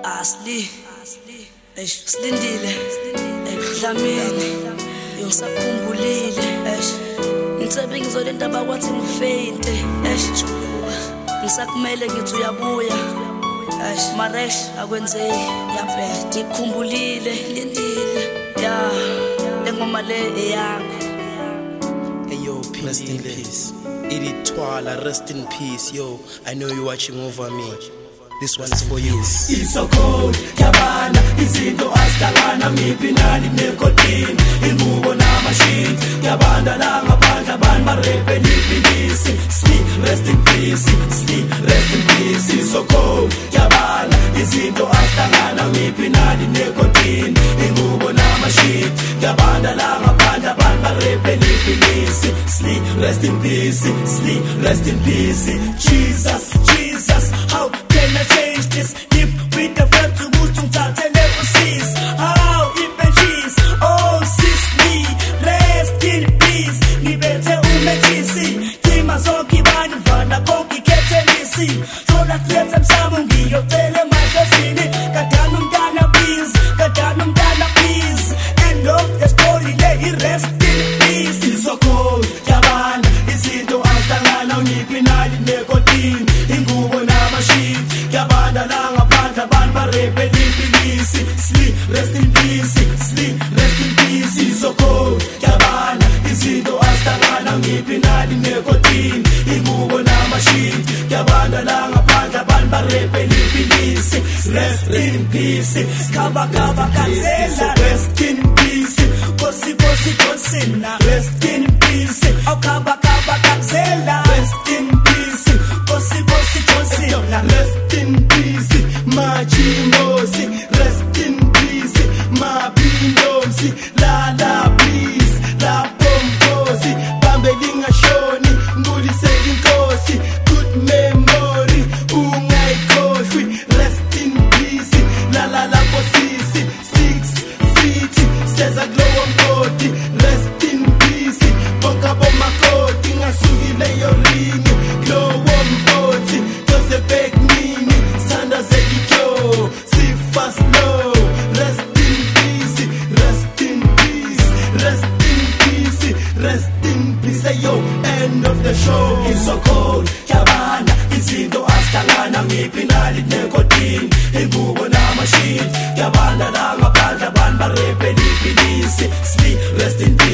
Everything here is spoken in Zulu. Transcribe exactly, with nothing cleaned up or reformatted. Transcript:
Asli eish silindile ekudlamini yongisakhumbulile eish ngitsebi ngizolenda bakwathi ngifeinte eish ngisakumele ngithi uyabuya eish maresh akwenzeki yaphethe ngikhumbulile lindile ya lengoma le eyakho. Yo, rest in peace. Iritwala, rest in peace. Yo, I know you're watching over me. This one is for you. It's so cold, yabana, izinto asihlangana miphi nani necotine, ingubo na machine, yabanda la ngaphandle abantu barepe liphilisi. Sleep, rest in peace, sleep, rest in peace. It's so cold, yabana, izinto asihlangana miphi nani necotine, ingubo na machine, yabanda la ngaphandle abantu barepe liphilisi. Sleep, rest in peace, sleep, rest in peace. Jesus, Jesus, how can I change this? If with the verb to move to that and never cease. How it benches, oh sis me, rest in peace. Ni bete umechisi, kima zoki bani vana koki ketenisi. Shoda kleta msamungi, yo tele magazini. Kadanum dana please, kadanum dana please. End of the story, let it rest in peace. It's so cold, yaban, izinto astangana unipinali necotine. Ingubo na machine, yabanda la ngaphandle abantu barepe liphilisi. Sleep, rest in peace, sleep, rest in peace. It's so cold, yabana, izinto asihlangana ngiphi nani necotine. Ingubo na machine, yabanda la ngaphandle abantu barepe liphilisi. Rest in peace, kaba kaba kansela. Rest in peace, kosi kosi konsina. Rest in peace, oh kaba kaba kansela. Rest in peace, kosi kosi konsina. Rest in peace, Machimosi. Rest in peace, Mabindomsi. La la please, la pomposi. Bambelinga shoni, nguli selinkosi. Good memory, ungaikhohlwi. Rest in peace, la la la posisi. Six feet, seza glow mkoti. Rest in peace, bonka bomakoti. Ngasukile yoringi, glow mkoti. Kose beg nini, standa zedikyo. Si fast low, rest in peace, rest in peace, rest in peace, rest in peace. Hey, yo, end of the show. It's so cold, yabana, izinto asihlangana ngiphi nani necotine. Ingubo na machine, yabanda la ngaphandle abantu barepe liphilisi. Sleep, rest in peace.